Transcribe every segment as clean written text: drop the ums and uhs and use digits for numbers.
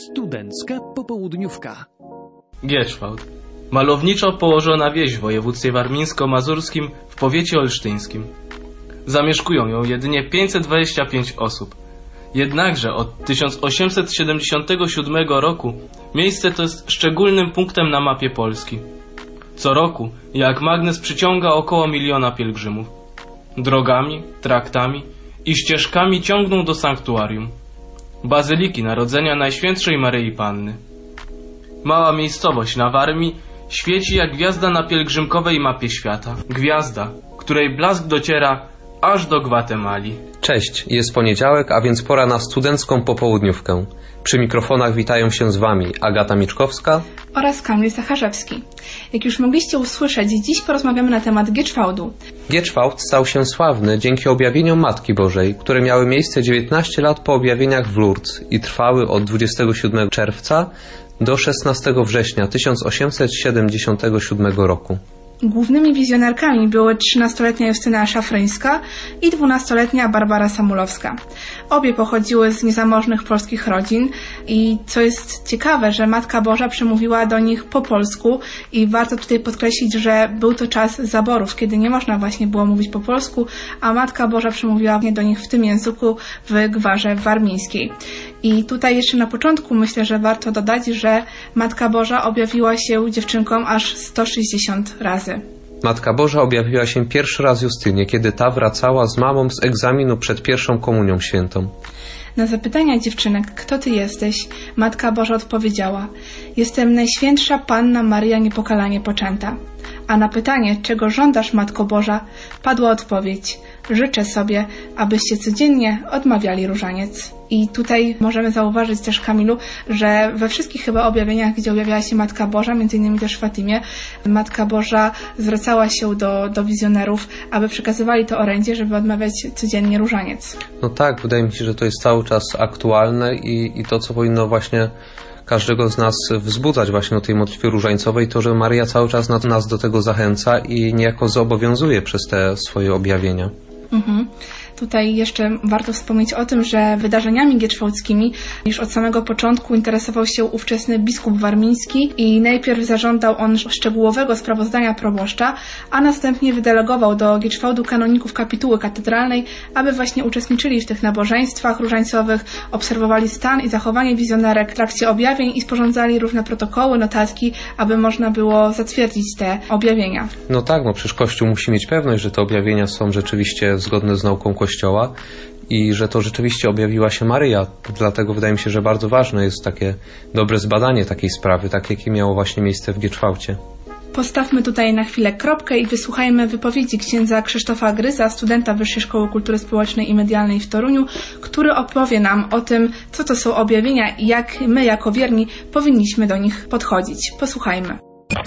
Studencka popołudniówka. Gierszwałd. Malowniczo położona wieś w województwie warmińsko-mazurskim w powiecie olsztyńskim. Zamieszkują ją jedynie 525 osób. Jednakże od 1877 roku miejsce to jest szczególnym punktem na mapie Polski. Co roku, jak magnes, przyciąga około 1 miliona pielgrzymów. Drogami, traktami i ścieżkami ciągną do sanktuarium, Bazyliki Narodzenia Najświętszej Maryi Panny. Mała miejscowość na Warmii świeci jak gwiazda na pielgrzymkowej mapie świata. Gwiazda, której blask dociera aż do Gwatemali. Cześć, jest poniedziałek, a więc pora na studencką popołudniówkę. Przy mikrofonach witają się z Wami Agata Miczkowska oraz Kamil Zacharzewski. Jak już mogliście usłyszeć, dziś porozmawiamy na temat Gierszwałdu. Gierszwałd stał się sławny dzięki objawieniom Matki Bożej, które miały miejsce 19 lat po objawieniach w Lourdes i trwały od 27 czerwca do 16 września 1877 roku. Głównymi wizjonerkami były 13-letnia Justyna Szafryńska i 12-letnia Barbara Samulowska. Obie pochodziły z niezamożnych polskich rodzin i co jest ciekawe, że Matka Boża przemówiła do nich po polsku i warto tutaj podkreślić, że był to czas zaborów, kiedy nie można właśnie było mówić po polsku, a Matka Boża przemówiła do nich w tym języku w gwarze warmińskiej. I tutaj jeszcze na początku myślę, że warto dodać, że Matka Boża objawiła się dziewczynkom aż 160 razy. Matka Boża objawiła się pierwszy raz Justynie, kiedy ta wracała z mamą z egzaminu przed pierwszą komunią świętą. Na zapytania dziewczynek, kto ty jesteś, Matka Boża odpowiedziała: jestem Najświętsza Panna Maryja Niepokalanie Poczęta. A na pytanie, czego żądasz, Matko Boża, padła odpowiedź: życzę sobie, abyście codziennie odmawiali różaniec. I tutaj możemy zauważyć też, Kamilu, że we wszystkich chyba objawieniach, gdzie objawiała się Matka Boża, między innymi też w Fatimie, Matka Boża zwracała się do wizjonerów, aby przekazywali to orędzie, żeby odmawiać codziennie różaniec. No tak, wydaje mi się, że to jest cały czas aktualne i to, co powinno właśnie każdego z nas wzbudzać właśnie o tej modlitwie różańcowej, to, że Maryja cały czas nas do tego zachęca i niejako zobowiązuje przez te swoje objawienia. Tutaj jeszcze warto wspomnieć o tym, że wydarzeniami gierszwałdzkimi już od samego początku interesował się ówczesny biskup warmiński i najpierw zażądał on szczegółowego sprawozdania proboszcza, a następnie wydelegował do Gierszwałdu kanoników kapituły katedralnej, aby właśnie uczestniczyli w tych nabożeństwach różańcowych, obserwowali stan i zachowanie wizjonerek w trakcie objawień i sporządzali różne protokoły, notatki, aby można było zatwierdzić te objawienia. No tak, przecież Kościół musi mieć pewność, że te objawienia są rzeczywiście zgodne z nauką Kościoła i że to rzeczywiście objawiła się Maryja. Dlatego wydaje mi się, że bardzo ważne jest takie dobre zbadanie takiej sprawy, tak jakie miało właśnie miejsce w Gierszwałdzie. Postawmy tutaj na chwilę kropkę i wysłuchajmy wypowiedzi księdza Krzysztofa Gryza, studenta Wyższej Szkoły Kultury Społecznej i Medialnej w Toruniu, który opowie nam o tym, co to są objawienia i jak my jako wierni powinniśmy do nich podchodzić. Posłuchajmy.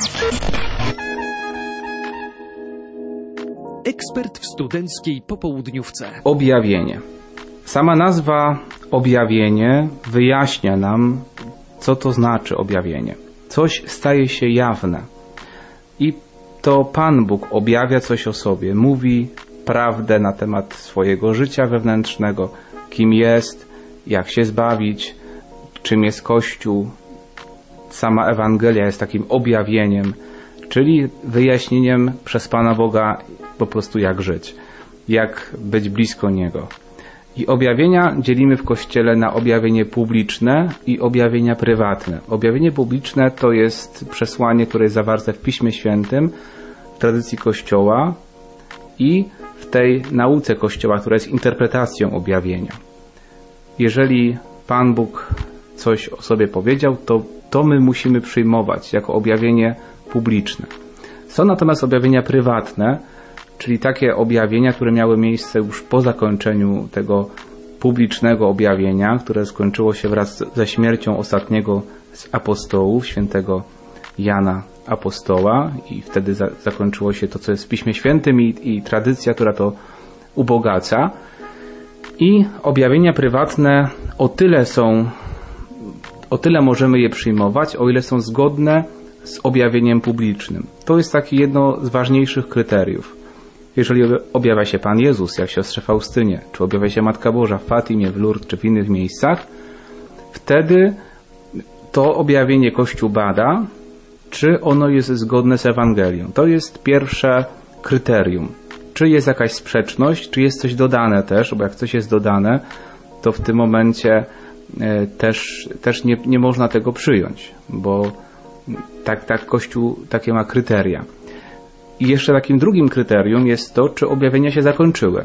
Ekspert w studenckiej popołudniówce. Objawienie. Sama nazwa objawienie wyjaśnia nam, co to znaczy objawienie. Coś staje się jawne. I to Pan Bóg objawia coś o sobie, mówi prawdę na temat swojego życia wewnętrznego, kim jest, jak się zbawić, czym jest Kościół. Sama Ewangelia jest takim objawieniem, czyli wyjaśnieniem przez Pana Boga po prostu jak żyć, jak być blisko Niego. I objawienia dzielimy w Kościele na objawienie publiczne i objawienia prywatne. Objawienie publiczne to jest przesłanie, które jest zawarte w Piśmie Świętym, w tradycji Kościoła i w tej nauce Kościoła, która jest interpretacją objawienia. Jeżeli Pan Bóg coś o sobie powiedział, to my musimy przyjmować jako objawienie publiczne. Są natomiast objawienia prywatne, czyli takie objawienia, które miały miejsce już po zakończeniu tego publicznego objawienia, które skończyło się wraz ze śmiercią ostatniego z apostołów, świętego Jana Apostoła, i wtedy zakończyło się to, co jest w Piśmie Świętym i tradycja, która to ubogaca. I objawienia prywatne o tyle możemy je przyjmować, o ile są zgodne z objawieniem publicznym. To jest takie jedno z ważniejszych kryteriów. Jeżeli objawia się Pan Jezus, jak siostrze Faustynie, czy objawia się Matka Boża w Fatimie, w Lourdes, czy w innych miejscach, wtedy to objawienie Kościół bada, czy ono jest zgodne z Ewangelią. To jest pierwsze kryterium. Czy jest jakaś sprzeczność, czy jest coś dodane też, bo jak coś jest dodane, to w tym momencie też nie można tego przyjąć, bo tak Kościół takie ma kryteria. I jeszcze takim drugim kryterium jest to, czy objawienia się zakończyły.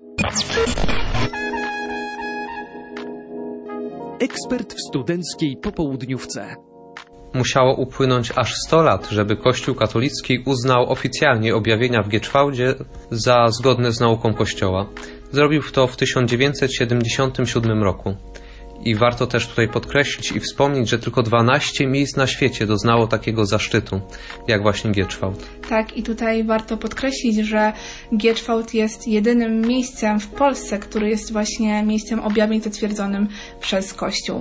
Ekspert w studenckiej popołudniówce. Musiało upłynąć aż 100 lat, żeby Kościół katolicki uznał oficjalnie objawienia w Gieczwałdzie za zgodne z nauką Kościoła. Zrobił to w 1977 roku. I warto też tutaj podkreślić i wspomnieć, że tylko 12 miejsc na świecie doznało takiego zaszczytu, jak właśnie Gieczwałd. Tak, i tutaj warto podkreślić, że Gieczwałd jest jedynym miejscem w Polsce, który jest właśnie miejscem objawień zatwierdzonym przez Kościół.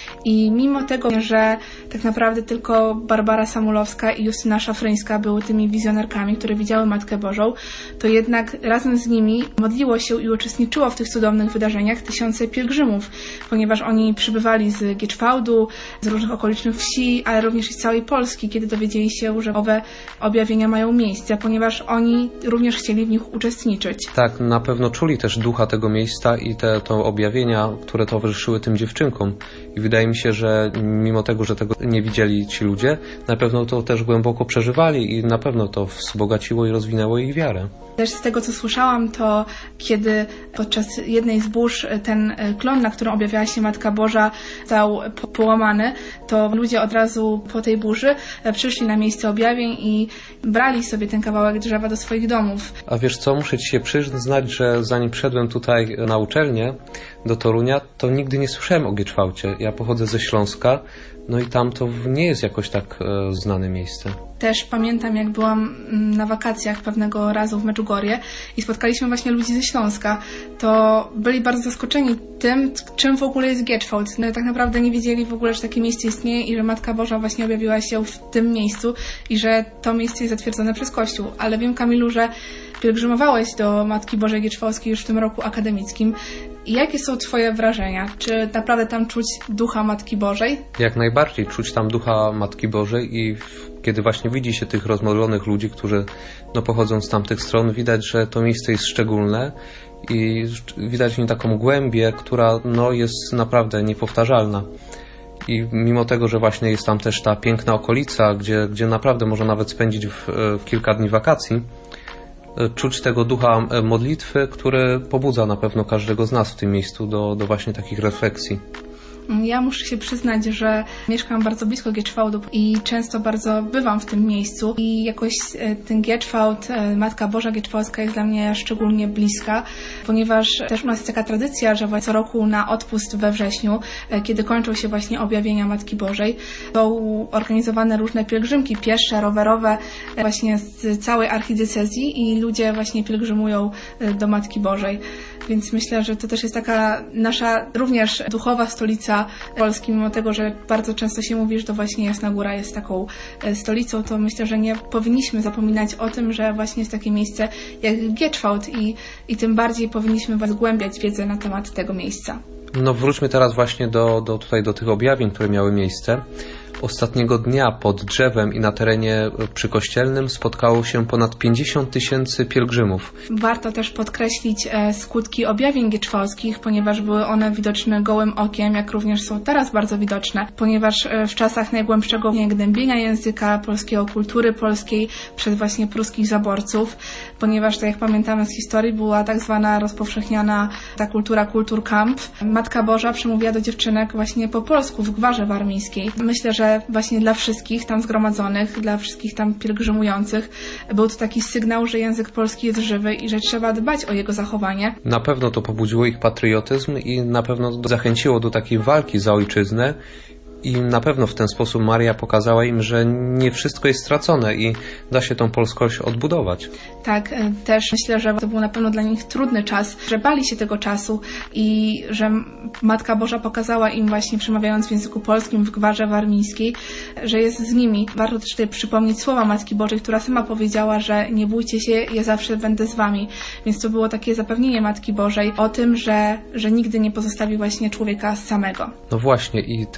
I mimo tego, że tak naprawdę tylko Barbara Samulowska i Justyna Szafryńska były tymi wizjonerkami, które widziały Matkę Bożą, to jednak razem z nimi modliło się i uczestniczyło w tych cudownych wydarzeniach tysiące pielgrzymów, ponieważ oni przybywali z Gieczwałdu, z różnych okolicznych wsi, ale również i z całej Polski, kiedy dowiedzieli się, że owe objawienia mają miejsce, ponieważ oni również chcieli w nich uczestniczyć. Tak, na pewno czuli też ducha tego miejsca i te objawienia, które towarzyszyły tym dziewczynkom. I wydaje mi się, że mimo tego, że tego nie widzieli ci ludzie, na pewno to też głęboko przeżywali i na pewno to wzbogaciło i rozwinęło ich wiarę. Też z tego, co słyszałam, to kiedy podczas jednej z burz ten klon, na którym objawiała się Matka Boża, został połamany, to ludzie od razu po tej burzy przyszli na miejsce objawień i brali sobie ten kawałek drzewa do swoich domów. A wiesz co, muszę ci się przyznać, że zanim przyszedłem tutaj na uczelnię do Torunia, to nigdy nie słyszałem o Gieczwałcie. Ja pochodzę ze Śląska, no i tam to nie jest jakoś tak znane miejsce. Też pamiętam, jak byłam na wakacjach pewnego razu w Medjugorje i spotkaliśmy właśnie ludzi ze Śląska, to byli bardzo zaskoczeni tym, czym w ogóle jest Gieczwałd. No, tak naprawdę nie wiedzieli w ogóle, że takie miejsce istnieje i że Matka Boża właśnie objawiła się w tym miejscu i że to miejsce jest zatwierdzone przez Kościół. Ale wiem, Kamilu, że pielgrzymowałeś do Matki Bożej Gieczwałdzkiej już w tym roku akademickim. I jakie są Twoje wrażenia? Czy naprawdę tam czuć ducha Matki Bożej? Jak najbardziej czuć tam ducha Matki Bożej i kiedy właśnie widzi się tych rozmodlonych ludzi, którzy pochodzą z tamtych stron, widać, że to miejsce jest szczególne i widać w nim taką głębię, która jest naprawdę niepowtarzalna. I mimo tego, że właśnie jest tam też ta piękna okolica, gdzie naprawdę można nawet spędzić w kilka dni wakacji, czuć tego ducha modlitwy, który pobudza na pewno każdego z nas w tym miejscu do właśnie takich refleksji. Ja muszę się przyznać, że mieszkam bardzo blisko Gieczwałdu i często bardzo bywam w tym miejscu i jakoś ten Gieczwałd, Matka Boża Gieczwałdzka jest dla mnie szczególnie bliska, ponieważ też u nas jest taka tradycja, że co roku na odpust we wrześniu, kiedy kończą się właśnie objawienia Matki Bożej, są organizowane różne pielgrzymki piesze, rowerowe właśnie z całej archidiecezji i ludzie właśnie pielgrzymują do Matki Bożej. Więc myślę, że to też jest taka nasza również duchowa stolica Polski, mimo tego, że bardzo często się mówi, że to właśnie Jasna Góra jest taką stolicą, to myślę, że nie powinniśmy zapominać o tym, że właśnie jest takie miejsce jak Gieczwałd i tym bardziej powinniśmy zgłębiać wiedzę na temat tego miejsca. Wróćmy teraz właśnie do tych objawień, które miały miejsce. Ostatniego dnia pod drzewem i na terenie przykościelnym spotkało się ponad 50 000 pielgrzymów. Warto też podkreślić skutki objawień gieczwałdzkich, ponieważ były one widoczne gołym okiem, jak również są teraz bardzo widoczne, ponieważ w czasach najgłębszego gnębienia języka polskiego, kultury polskiej przez właśnie pruskich zaborców, ponieważ, tak jak pamiętamy z historii, była tak zwana rozpowszechniana ta kultura Kulturkamp. Matka Boża przemówiła do dziewczynek właśnie po polsku w Gwarze Warmińskiej. Myślę, że właśnie dla wszystkich tam zgromadzonych, dla wszystkich tam pielgrzymujących był to taki sygnał, że język polski jest żywy i że trzeba dbać o jego zachowanie. Na pewno to pobudziło ich patriotyzm i na pewno zachęciło do takiej walki za ojczyznę. I na pewno w ten sposób Maria pokazała im, że nie wszystko jest stracone i da się tą polskość odbudować. Tak, też myślę, że to był na pewno dla nich trudny czas, że bali się tego czasu i że Matka Boża pokazała im właśnie, przemawiając w języku polskim w Gwarze Warmińskiej, że jest z nimi. Warto też tutaj przypomnieć słowa Matki Bożej, która sama powiedziała, że nie bójcie się, ja zawsze będę z wami. Więc to było takie zapewnienie Matki Bożej o tym, że nigdy nie pozostawi właśnie człowieka samego. No właśnie i te objawienia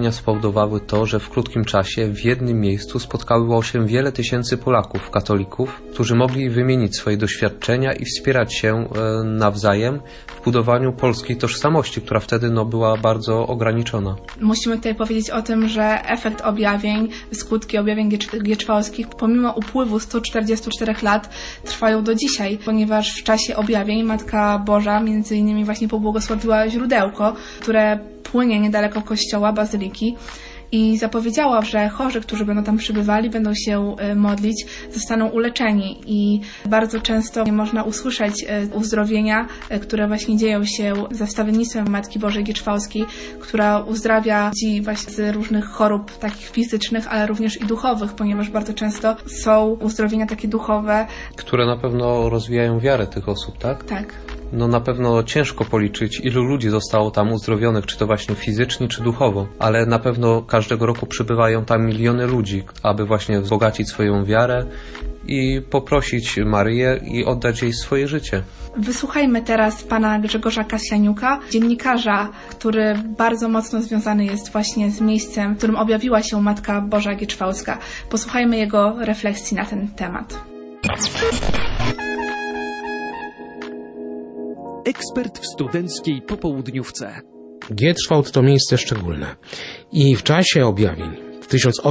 objawienia spowodowały to, że w krótkim czasie w jednym miejscu spotkało się wiele tysięcy Polaków, katolików, którzy mogli wymienić swoje doświadczenia i wspierać się nawzajem w budowaniu polskiej tożsamości, która wtedy była bardzo ograniczona. Musimy tutaj powiedzieć o tym, że efekt objawień, skutki objawień gieczwałskich pomimo upływu 144 lat trwają do dzisiaj, ponieważ w czasie objawień Matka Boża między innymi właśnie pobłogosławiła źródełko, które płynie niedaleko kościoła, bazyliki, i zapowiedziała, że chorzy, którzy będą tam przybywali, będą się modlić, zostaną uleczeni. I bardzo często można usłyszeć uzdrowienia, które właśnie dzieją się za wstawiennictwem Matki Bożej Gieczwałskiej, która uzdrawia ludzi właśnie z różnych chorób takich fizycznych, ale również i duchowych, ponieważ bardzo często są uzdrowienia takie duchowe, które na pewno rozwijają wiarę tych osób, tak? Tak. Na pewno ciężko policzyć, ilu ludzi zostało tam uzdrowionych, czy to właśnie fizycznie, czy duchowo, ale na pewno każdego roku przybywają tam miliony ludzi, aby właśnie wzbogacić swoją wiarę i poprosić Maryję i oddać jej swoje życie. Wysłuchajmy teraz pana Grzegorza Kasjaniuka, dziennikarza, który bardzo mocno związany jest właśnie z miejscem, w którym objawiła się Matka Boża Gieczwałska. Posłuchajmy jego refleksji na ten temat. Ekspert w studenckiej popołudniówce. Gieczwałt to miejsce szczególne. I w czasie objawień, w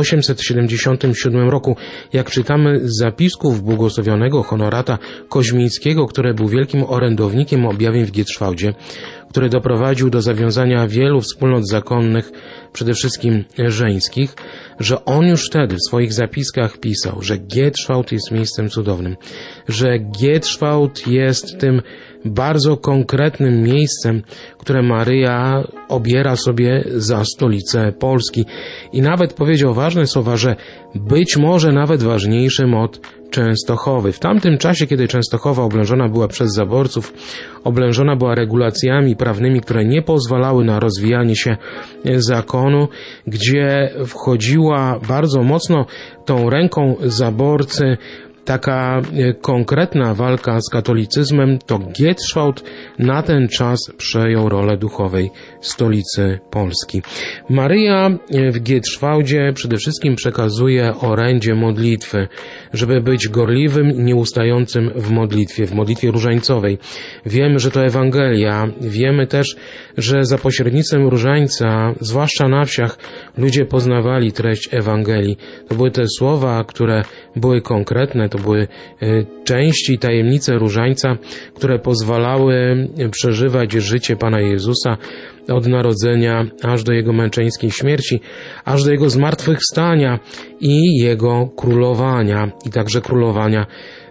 1877 roku, jak czytamy z zapisków błogosławionego Honorata Koźmińskiego, który był wielkim orędownikiem objawień w Gieczwałdzie, który doprowadził do zawiązania wielu wspólnot zakonnych, przede wszystkim żeńskich, że on już wtedy w swoich zapiskach pisał, że Gieczwałt jest miejscem cudownym, że Gieczwałt jest tym bardzo konkretnym miejscem, które Maryja obiera sobie za stolicę Polski. I nawet powiedział ważne słowa, że być może nawet ważniejszym od Częstochowy. W tamtym czasie, kiedy Częstochowa oblężona była przez zaborców, oblężona była regulacjami prawnymi, które nie pozwalały na rozwijanie się zakonu, gdzie wchodziła bardzo mocno tą ręką zaborcy taka konkretna walka z katolicyzmem, to Gieczwałt na ten czas przejął rolę duchowej stolicy Polski. Maryja w Gieczwałdzie przede wszystkim przekazuje orędzie modlitwy, żeby być gorliwym i nieustającym w modlitwie różańcowej. Wiemy, że to Ewangelia, wiemy też, że za pośrednictwem różańca, zwłaszcza na wsiach, ludzie poznawali treść Ewangelii. To były te słowa, które były konkretne, to były części, tajemnice różańca, które pozwalały przeżywać życie Pana Jezusa od narodzenia aż do Jego męczeńskiej śmierci, aż do Jego zmartwychwstania i Jego królowania, i także królowania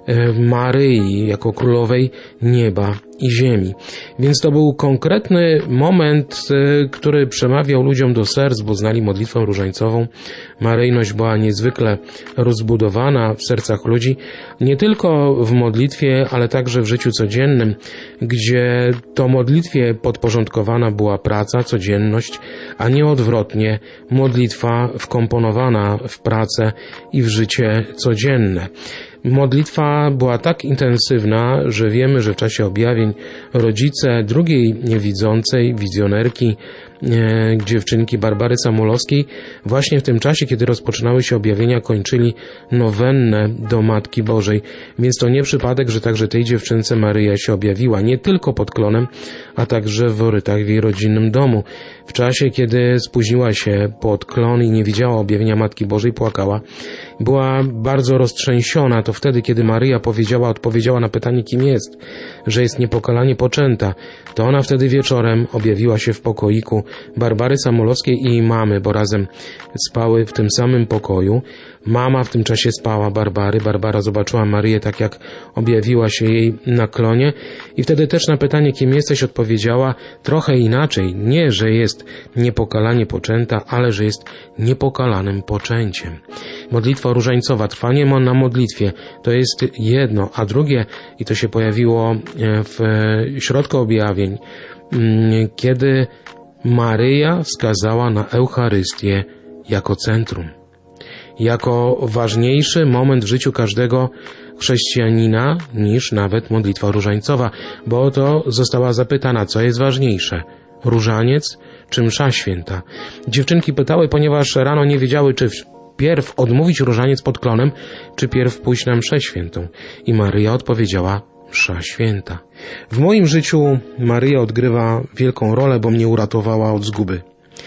Maryi jako królowej nieba i ziemi. Więc to był konkretny moment, który przemawiał ludziom do serc, bo znali modlitwę różańcową. Maryjność była niezwykle rozbudowana w sercach ludzi, nie tylko w modlitwie, ale także w życiu codziennym, gdzie to modlitwie podporządkowana była praca, codzienność, a nie odwrotnie, modlitwa wkomponowana w pracę i w życie codzienne. Modlitwa była tak intensywna, że wiemy, że w czasie objawień rodzice drugiej niewidzącej, wizjonerki, dziewczynki Barbary Samulowskiej, właśnie w tym czasie, kiedy rozpoczynały się objawienia, kończyli nowennę do Matki Bożej. Więc to nie przypadek, że także tej dziewczynce Maryja się objawiła, nie tylko pod klonem, a także w Orytach w jej rodzinnym domu. W czasie, kiedy spóźniła się pod klon i nie widziała objawienia Matki Bożej, płakała. Była bardzo roztrzęsiona. To wtedy, kiedy Maryja odpowiedziała na pytanie, kim jest, że jest niepokalanie poczęta, to ona wtedy wieczorem objawiła się w pokoiku Barbary Samulowskiej i jej mamy, bo razem spały w tym samym pokoju. Mama w tym czasie spała Barbary. Barbara zobaczyła Maryję tak, jak objawiła się jej na klonie i wtedy też na pytanie, kim jesteś, odpowiedziała trochę inaczej. Nie, że jest niepokalanie poczęta, ale że jest niepokalanym poczęciem. Modlitwa różańcowa, trwanie na modlitwie, to jest jedno, a drugie, i to się pojawiło w środku objawień, kiedy Maryja wskazała na Eucharystię jako centrum, jako ważniejszy moment w życiu każdego chrześcijanina niż nawet modlitwa różańcowa, bo oto została zapytana, co jest ważniejsze, różaniec czy msza święta. Dziewczynki pytały, ponieważ rano nie wiedziały, czy pierw odmówić różaniec pod klonem, czy pierw pójść na mszę świętą. I Maryja odpowiedziała: msza święta. W moim życiu Maryja odgrywa wielką rolę, bo mnie uratowała od zguby.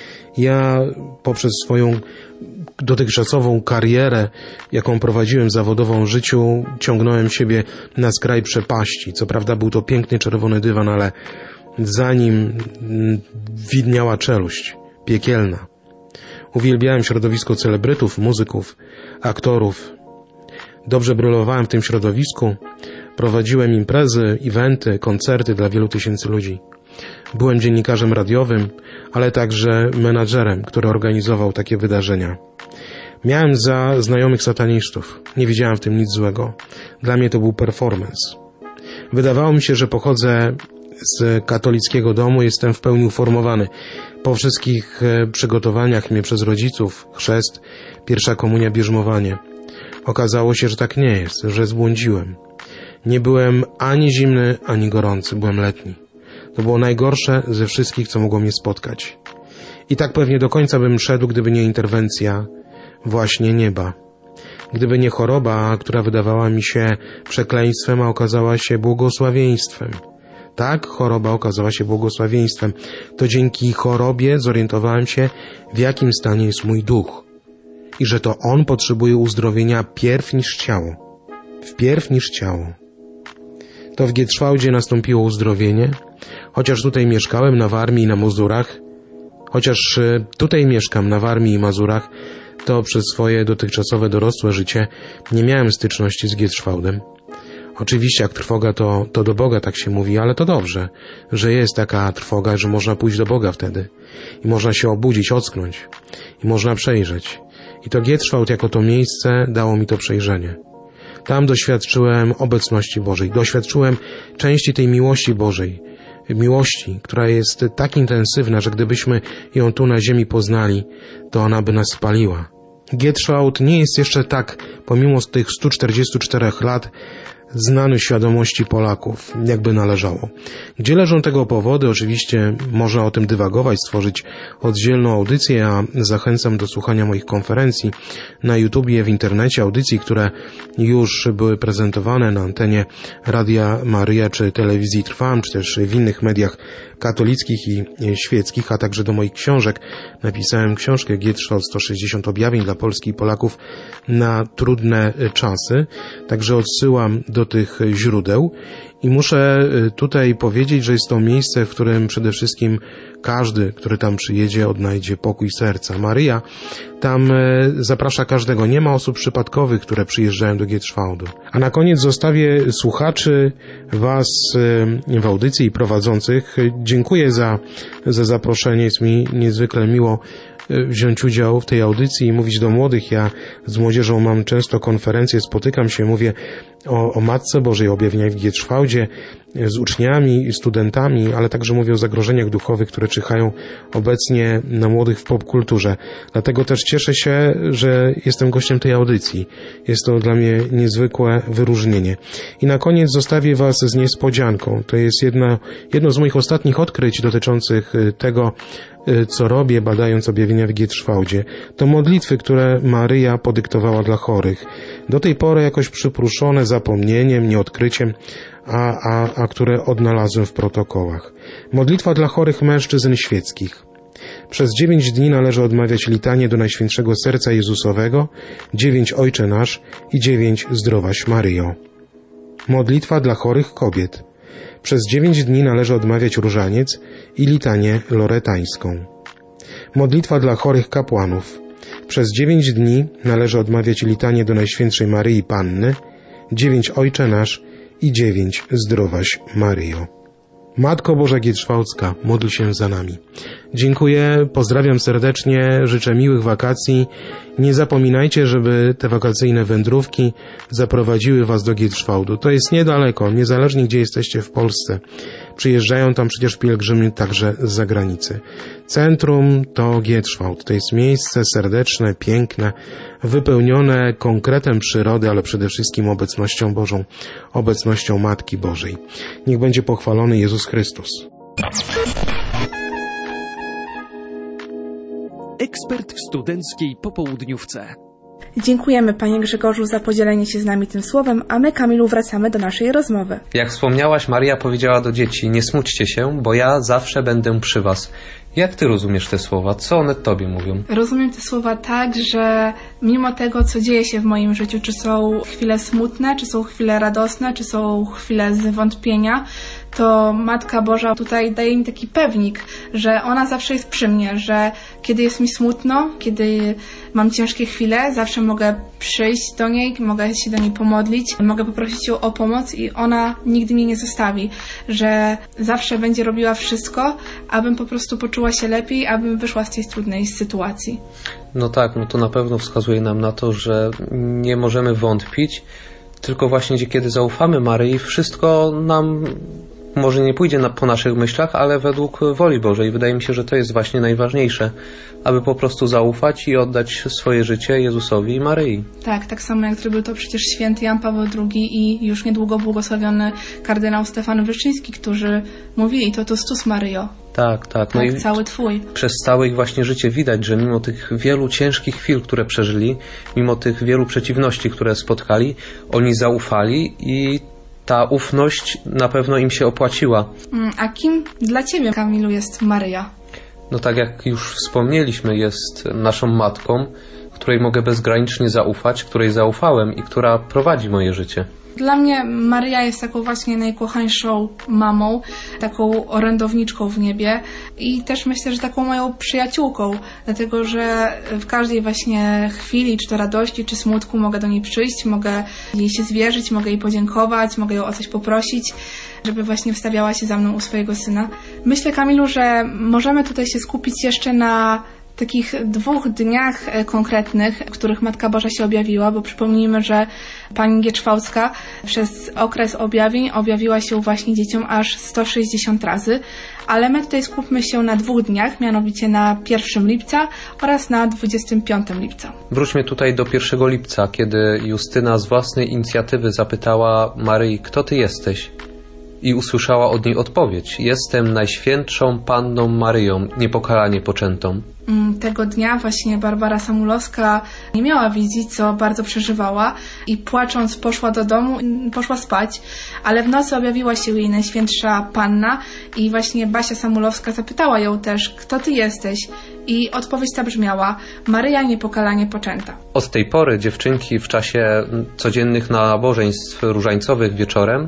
Ja poprzez swoją dotychczasową karierę, jaką prowadziłem zawodową w życiu, ciągnąłem siebie na skraj przepaści. Co prawda był to piękny czerwony dywan, ale za nim widniała czeluść piekielna. Uwielbiałem środowisko celebrytów, muzyków, aktorów. Dobrze brylowałem w tym środowisku. Prowadziłem imprezy, eventy, koncerty dla wielu tysięcy ludzi. Byłem dziennikarzem radiowym, ale także menadżerem, który organizował takie wydarzenia. Miałem za znajomych satanistów. Nie widziałem w tym nic złego. Dla mnie to był performance. Wydawało mi się, że pochodzę z katolickiego domu, jestem w pełni uformowany. Po wszystkich przygotowaniach mnie przez rodziców, chrzest, pierwsza komunia, bierzmowanie. Okazało się, że tak nie jest, że zbłądziłem. Nie byłem ani zimny, ani gorący, byłem letni. To było najgorsze ze wszystkich, co mogło mnie spotkać. I tak pewnie do końca bym szedł, gdyby nie interwencja właśnie nieba. Gdyby nie choroba, która wydawała mi się przekleństwem, a okazała się błogosławieństwem. Tak, choroba okazała się błogosławieństwem. To dzięki chorobie zorientowałem się, w jakim stanie jest mój duch. I że to on potrzebuje uzdrowienia pierw niż ciało. Wpierw niż ciało. To w Gietrzwałdzie nastąpiło uzdrowienie. Chociaż tutaj mieszkałem na Warmii i na Mazurach, chociaż tutaj mieszkam na Warmii i Mazurach, to przez swoje dotychczasowe dorosłe życie nie miałem styczności z Gietrzwałdem. Oczywiście jak trwoga to do Boga, tak się mówi, ale to dobrze, że jest taka trwoga, że można pójść do Boga wtedy. I można się obudzić, ocknąć. I można przejrzeć. I to Gietrzwałd jako to miejsce dało mi to przejrzenie. Tam doświadczyłem obecności Bożej. Doświadczyłem części tej miłości Bożej. Miłości, która jest tak intensywna, że gdybyśmy ją tu na ziemi poznali, to ona by nas spaliła. Gietrzwałd nie jest jeszcze tak, pomimo tych 144 lat, znany w świadomości Polaków, jakby należało. Gdzie leżą tego powody? Oczywiście można o tym dywagować, stworzyć oddzielną audycję, a zachęcam do słuchania moich konferencji na YouTubie, w internecie, audycji, które już były prezentowane na antenie Radia Maryja, czy Telewizji Trwam, czy też w innych mediach katolickich i świeckich, a także do moich książek. Napisałem książkę Gietrzwałd 160 objawień dla Polski i Polaków na trudne czasy, także odsyłam do tych źródeł i muszę tutaj powiedzieć, że jest to miejsce, w którym przede wszystkim każdy, który tam przyjedzie, odnajdzie pokój serca. Maryja tam zaprasza każdego. Nie ma osób przypadkowych, które przyjeżdżają do Gietrzwałdu. A na koniec zostawię słuchaczy, was w audycji prowadzących. Dziękuję za zaproszenie. Jest mi niezwykle miło wziąć udział w tej audycji i mówić do młodych. Ja z młodzieżą mam często konferencje, spotykam się, mówię o Matce Bożej, o objawieniach w Gietrzwałdzie, z uczniami i studentami, ale także mówię o zagrożeniach duchowych, które czyhają obecnie na młodych w popkulturze. Dlatego też cieszę się, że jestem gościem tej audycji. Jest to dla mnie niezwykłe wyróżnienie. I na koniec zostawię was z niespodzianką. To jest jedno z moich ostatnich odkryć dotyczących tego, co robię, badając objawienia w Gietrzwałdzie. To modlitwy, które Maryja podyktowała dla chorych. Do tej pory jakoś przypruszone zapomnieniem, nieodkryciem, a które odnalazłem w protokołach. Modlitwa dla chorych mężczyzn świeckich. Przez 9 dni należy odmawiać litanię do Najświętszego Serca Jezusowego, 9 Ojcze Nasz i 9 Zdrowaś Maryjo. Modlitwa dla chorych kobiet. Przez 9 dni należy odmawiać różaniec i litanię loretańską. Modlitwa dla chorych kapłanów. Przez 9 dni należy odmawiać litanię do Najświętszej Maryi Panny, 9 Ojcze Nasz i 9 Zdrowaś Maryjo. Matko Boża Gietrzwałdzka, módl się za nami. Dziękuję, pozdrawiam serdecznie, życzę miłych wakacji. Nie zapominajcie, żeby te wakacyjne wędrówki zaprowadziły was do Gietrzwałdu. To jest niedaleko, niezależnie gdzie jesteście w Polsce. Przyjeżdżają tam przecież pielgrzymi także z zagranicy. Centrum to Gietrzwałd. To jest miejsce serdeczne, piękne, wypełnione konkretem przyrody, ale przede wszystkim obecnością Bożą, obecnością Matki Bożej. Niech będzie pochwalony Jezus Chrystus. Ekspert w studenckiej popołudniówce. Dziękujemy Panie Grzegorzu za podzielenie się z nami tym słowem, a my, Kamilu, wracamy do naszej rozmowy. Jak wspomniałaś, Maryja powiedziała do dzieci: nie smućcie się, bo ja zawsze będę przy was. Jak ty rozumiesz te słowa? Co one tobie mówią? Rozumiem te słowa tak, że mimo tego, co dzieje się w moim życiu, czy są chwile smutne, czy są chwile radosne, czy są chwile zwątpienia, to Matka Boża tutaj daje mi taki pewnik, że ona zawsze jest przy mnie, że kiedy jest mi smutno, kiedy mam ciężkie chwile, zawsze mogę przyjść do niej, mogę się do niej pomodlić, mogę poprosić ją o pomoc i ona nigdy mnie nie zostawi, że zawsze będzie robiła wszystko, abym po prostu poczuła się lepiej, abym wyszła z tej trudnej sytuacji. No tak, no to na pewno wskazuje nam na to, że nie możemy wątpić, tylko właśnie kiedy zaufamy Maryi, wszystko nam może nie pójdzie po naszych myślach, ale według woli Bożej. Wydaje mi się, że to jest właśnie najważniejsze, aby po prostu zaufać i oddać swoje życie Jezusowi i Maryi. Tak, tak samo jak zrobił to przecież święty Jan Paweł II i już niedługo błogosławiony kardynał Stefan Wyszyński, którzy mówili: to stus Maryjo. Tak. Tak, no i cały Twój. Przez całe ich właśnie życie widać, że mimo tych wielu ciężkich chwil, które przeżyli, mimo tych wielu przeciwności, które spotkali, oni zaufali i ta ufność na pewno im się opłaciła. A kim dla Ciebie, Kamilu, jest Maryja? No tak jak już wspomnieliśmy, jest naszą matką, której mogę bezgranicznie zaufać, której zaufałem i która prowadzi moje życie. Dla mnie Maryja jest taką właśnie najkochańszą mamą, taką orędowniczką w niebie i też myślę, że taką moją przyjaciółką, dlatego że w każdej właśnie chwili, czy to radości, czy smutku mogę do niej przyjść, mogę jej się zwierzyć, mogę jej podziękować, mogę ją o coś poprosić, żeby właśnie wstawiała się za mną u swojego syna. Myślę, Kamilu, że możemy tutaj się skupić jeszcze na takich 2 dniach konkretnych, w których Matka Boża się objawiła, bo przypomnijmy, że Pani Gieczwałcka przez okres objawień objawiła się właśnie dzieciom aż 160 razy, ale my tutaj skupmy się na 2 dniach, mianowicie na 1 lipca oraz na 25 lipca. Wróćmy tutaj do 1 lipca, kiedy Justyna z własnej inicjatywy zapytała Maryi: kto ty jesteś? I usłyszała od niej odpowiedź: jestem Najświętszą Panną Maryją, niepokalanie poczętą. Tego dnia właśnie Barbara Samulowska nie miała wizji, co bardzo przeżywała i płacząc poszła do domu, poszła spać, ale w nocy objawiła się jej Najświętsza Panna i właśnie Basia Samulowska zapytała ją też: kto ty jesteś? I odpowiedź ta brzmiała: Maryja niepokalanie poczęta. Od tej pory dziewczynki w czasie codziennych nabożeństw różańcowych wieczorem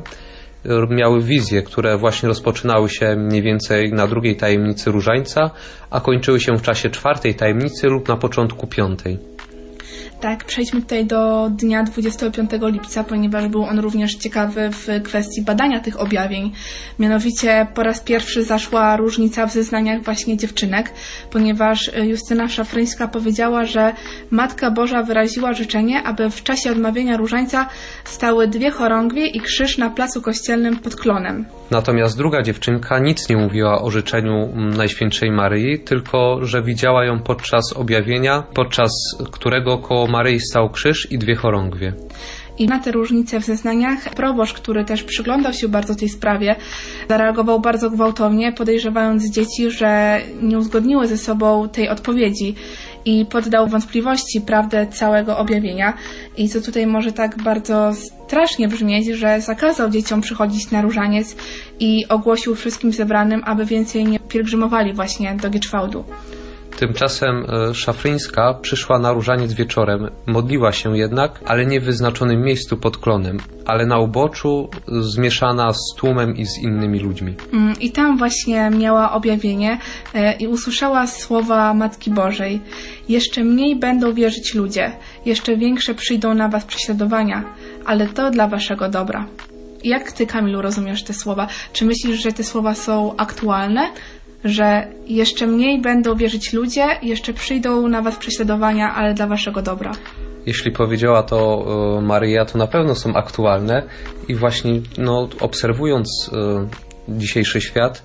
miały wizje, które właśnie rozpoczynały się mniej więcej na 2. tajemnicy różańca, a kończyły się w czasie 4. tajemnicy lub na początku 5. Tak, przejdźmy tutaj do dnia 25 lipca, ponieważ był on również ciekawy w kwestii badania tych objawień. Mianowicie po raz pierwszy zaszła różnica w zeznaniach właśnie dziewczynek, ponieważ Justyna Szafryńska powiedziała, że Matka Boża wyraziła życzenie, aby w czasie odmawiania różańca stały 2 chorągwie i krzyż na placu kościelnym pod klonem. Natomiast druga dziewczynka nic nie mówiła o życzeniu Najświętszej Maryi, tylko że widziała ją podczas objawienia, podczas którego koło Maryi stał krzyż i 2 chorągwie. I na te różnice w zeznaniach proboszcz, który też przyglądał się bardzo tej sprawie, zareagował bardzo gwałtownie, podejrzewając dzieci, że nie uzgodniły ze sobą tej odpowiedzi i poddał wątpliwości prawdę całego objawienia. I co tutaj może tak bardzo strasznie brzmieć, że zakazał dzieciom przychodzić na różaniec i ogłosił wszystkim zebranym, aby więcej nie pielgrzymowali właśnie do Gieczwałdu. Tymczasem Szafryńska przyszła na różaniec wieczorem, modliła się jednak, ale nie w wyznaczonym miejscu pod klonem, ale na uboczu, zmieszana z tłumem i z innymi ludźmi. I tam właśnie miała objawienie i usłyszała słowa Matki Bożej: jeszcze mniej będą wierzyć ludzie, jeszcze większe przyjdą na was prześladowania, ale to dla waszego dobra. Jak ty, Kamilu, rozumiesz te słowa? Czy myślisz, że te słowa są aktualne? Że jeszcze mniej będą wierzyć ludzie, jeszcze przyjdą na was prześladowania, ale dla waszego dobra. Jeśli powiedziała to Maryja, to na pewno są aktualne i właśnie obserwując dzisiejszy świat,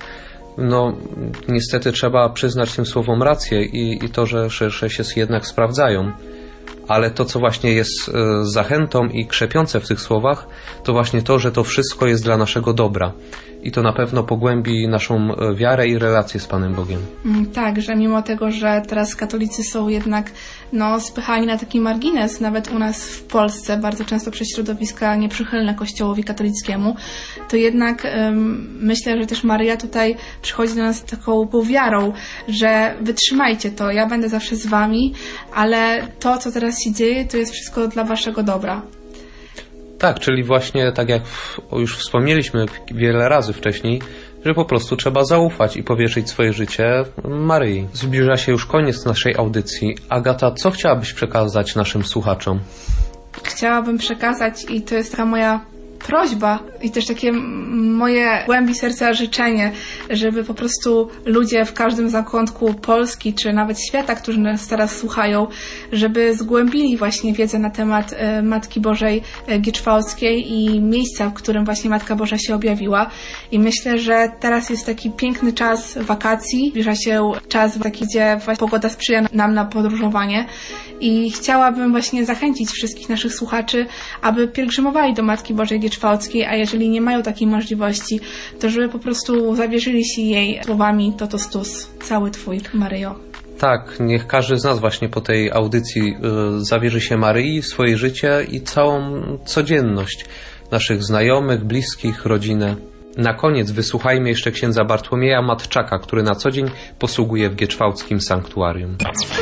niestety trzeba przyznać tym słowom rację i to, że się jednak sprawdzają. ale to, co właśnie jest zachętą i krzepiące w tych słowach, to właśnie to, że to wszystko jest dla naszego dobra. I to na pewno pogłębi naszą wiarę i relację z Panem Bogiem. Tak, że mimo tego, że teraz katolicy są jednak spychani na taki margines, nawet u nas w Polsce, bardzo często przez środowiska nieprzychylne Kościołowi katolickiemu, to jednak myślę, że też Maryja tutaj przychodzi do nas z taką powiarą, że wytrzymajcie to, ja będę zawsze z wami, ale to, co teraz się dzieje, to jest wszystko dla waszego dobra. Tak, czyli właśnie tak jak już wspomnieliśmy wiele razy wcześniej, że po prostu trzeba zaufać i powierzyć swoje życie Maryi. Zbliża się już koniec naszej audycji. Agata, co chciałabyś przekazać naszym słuchaczom? Chciałabym przekazać, i to jest taka moja prośba i też takie moje głębi serca życzenie, żeby po prostu ludzie w każdym zakątku Polski, czy nawet świata, którzy nas teraz słuchają, żeby zgłębili właśnie wiedzę na temat Matki Bożej Gieczwałdzkiej i miejsca, w którym właśnie Matka Boża się objawiła. I myślę, że teraz jest taki piękny czas wakacji, zbliża się czas taki, gdzie właśnie pogoda sprzyja nam na podróżowanie i chciałabym właśnie zachęcić wszystkich naszych słuchaczy, aby pielgrzymowali do Matki Bożej Gieczwałdzkiej, a jeżeli nie mają takiej możliwości, to żeby po prostu zawierzyli się jej słowami Totus tus, cały Twój, Maryjo. Tak, niech każdy z nas właśnie po tej audycji zawierzy się Maryi, swoje życie i całą codzienność naszych znajomych, bliskich, rodzinę. Na koniec wysłuchajmy jeszcze księdza Bartłomieja Matczaka, który na co dzień posługuje w gieczwałdzkim sanktuarium.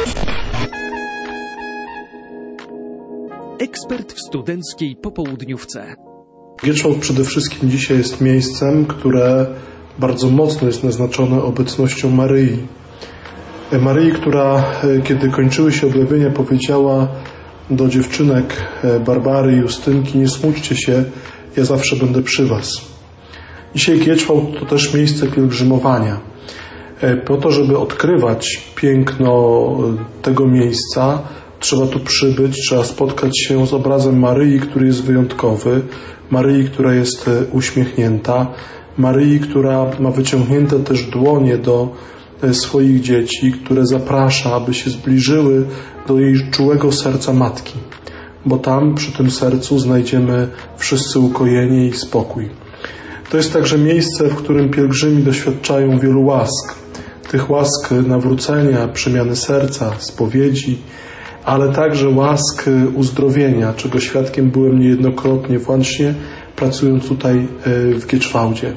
Ekspert w studenckiej popołudniówce. Gieczwałd przede wszystkim dzisiaj jest miejscem, które bardzo mocno jest naznaczone obecnością Maryi. Maryi, która kiedy kończyły się objawienia, powiedziała do dziewczynek Barbary i Justynki: nie smućcie się, ja zawsze będę przy was. Dzisiaj Gieczwałd to też miejsce pielgrzymowania. Po to, żeby odkrywać piękno tego miejsca, trzeba tu przybyć, trzeba spotkać się z obrazem Maryi, który jest wyjątkowy, Maryi, która jest uśmiechnięta, Maryi, która ma wyciągnięte też dłonie do swoich dzieci, które zaprasza, aby się zbliżyły do jej czułego serca matki, bo tam przy tym sercu znajdziemy wszyscy ukojenie i spokój. To jest także miejsce, w którym pielgrzymi doświadczają wielu łask. Tych łask nawrócenia, przemiany serca, spowiedzi, ale także łask uzdrowienia, czego świadkiem byłem niejednokrotnie właśnie pracując tutaj w Gieczwałdzie.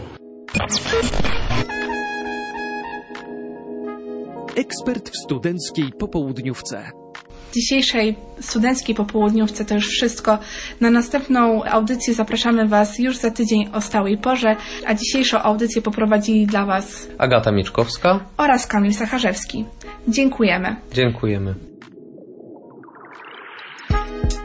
Ekspert w studenckiej popołudniówce. W dzisiejszej studenckiej popołudniówce to już wszystko. Na następną audycję zapraszamy Was już za tydzień o stałej porze, a dzisiejszą audycję poprowadzili dla Was Agata Mieczkowska oraz Kamil Sacharzewski. Dziękujemy. Dziękujemy.